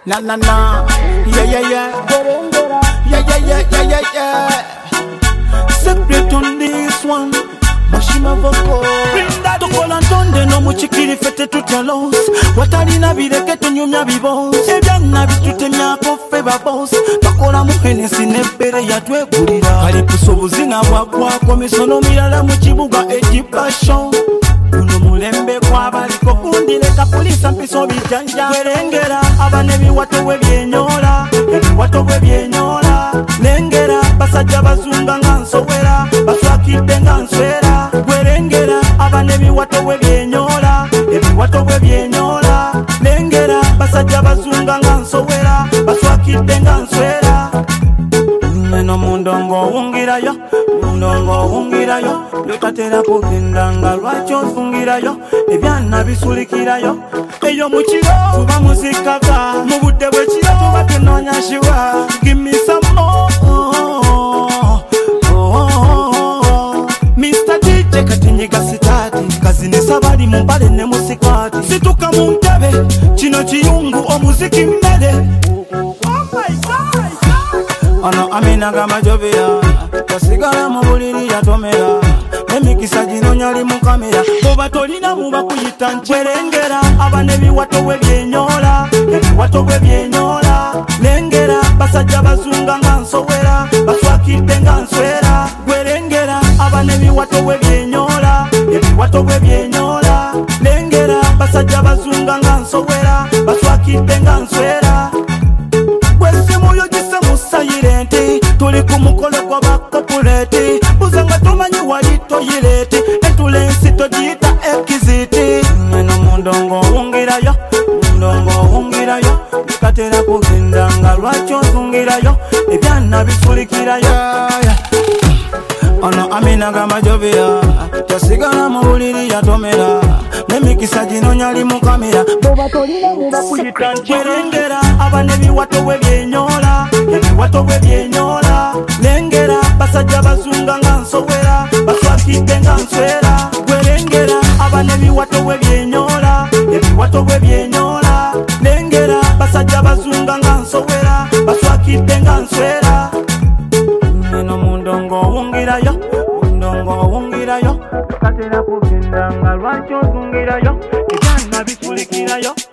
Na na na, yeah yeah yeah, yeah yeah yeah yeah yeah yeah. Separate on this one, Mashima Voko. Tokola ntonde no muchikiri fete tutalos. Watalina bireke tunyumya bibos. Ebyana bitutemya kofe babos. Tokola muhenesi nebere yatwegulira. Kali kusobuzina bwagwako misono mirala mu kibuga ekipasho. Uno mulembe kwabaliko kundileka polisa mpiso bijanja. Werengera abane biwato webyenyola. Ebiwato webyenyola. Lengera basajja bazunga nga nsowera. Baswakidde nga nswera. Werengera abane biwato webyenyola. Ebiwato webyenyola. Lengera basajja bazunga nga nsowera. Baswakidde nga nswera. Neno mundongo ungirayo. Mundongo ungirayo. Lotatera kugenda nga lwaki osungirayo. Ebyana bisulikirayo. Eyo mukiro tuba muzikaga. Mu budde bw'ekiro tuba tunoonya shiwa. Give me some more. Mr. DJ katinyiga sitati. Kazinisa bali mu mpale ne mu sikati. Situka mu ntebe kino kiyungu omuziki mmere. Oh my God. Ono Amina Gamajobera tasigala mu buliri yatomera. Emikisa gino nyali mu kamera. Oba tolina mu bakuyita nkwerengera. Abane biwato webyenyola. Ebiwato webyenyola. Lengera basajja bazunga nga nsowera. Baswakidde nga nswera. Gwerengera abane biwato webyenyola. Ebiwato webyenyola. Lengera basajja bazunga nga nsowera. Baswakidde nga nswera. Gwesimu yo gise mu sayirenti. Tuli ku mukolo gw'abakopuleti. Buzanga tumanyi wali toyireti. Entulensi togiyita ekiziti. Eno mundongo ungirayo. Mundongo ungirayo. Katera kugenda nga lwaki osungirayo. Ebyana bisulikirayo. Ono Amina Gamajobera tasigala mu buliri yatomera. Nemikisa gino nyali mu kamera. Boba tolina mu bakuyita nkwerengera. Abane biwato webyenyola. Ebiwato webyenyola. Lengera basajja bazunga nga nsowera. Baswakidde nga nswera. Gwerengera abane biwato webyenyola. Ebiwato webyenyola. Lengera basajja bazunga nga nsowera. Baswakidde nga nswera. Eno mundongo ungirayo. Mundongo ungirayo. Katera kugenda nga lwaki osungirayo. Ebyana bisulikirayo.